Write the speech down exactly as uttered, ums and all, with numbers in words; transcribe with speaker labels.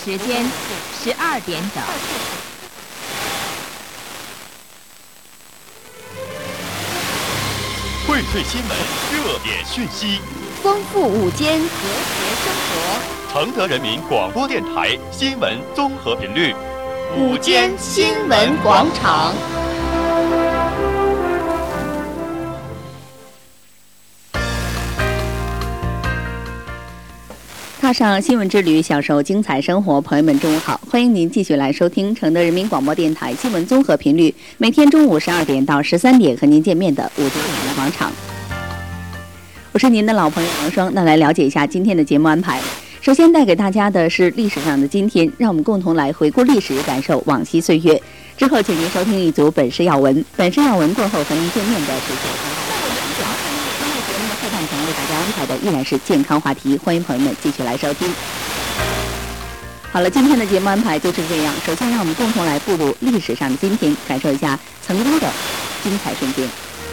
Speaker 1: 时间十二点整。
Speaker 2: 荟萃新闻，热点讯息，
Speaker 1: 丰富午间，和谐生活。
Speaker 2: 承德人民广播电台新闻综合频率，
Speaker 1: 午间新闻广场。踏上新闻之旅，享受精彩生活。朋友们，中午好！欢迎您继续来收听承德人民广播电台新闻综合频率，每天中午十二点到十三点和您见面的午间新闻广场。我是您的老朋友王双，那来了解一下今天的节目安排。首先带给大家的是历史上的今天，让我们共同来回顾历史，感受往昔岁月。之后，请您收听一组本市要闻。本市要闻过后和您见面的是健康。那我们主要是因为节目的后半程为大家安排的依然是健康话题，欢迎朋友们继续来收听。好了，今天的节目安排就是这样。首先，让我们共同来步入历史上的今天，感受一下曾经的精彩瞬间。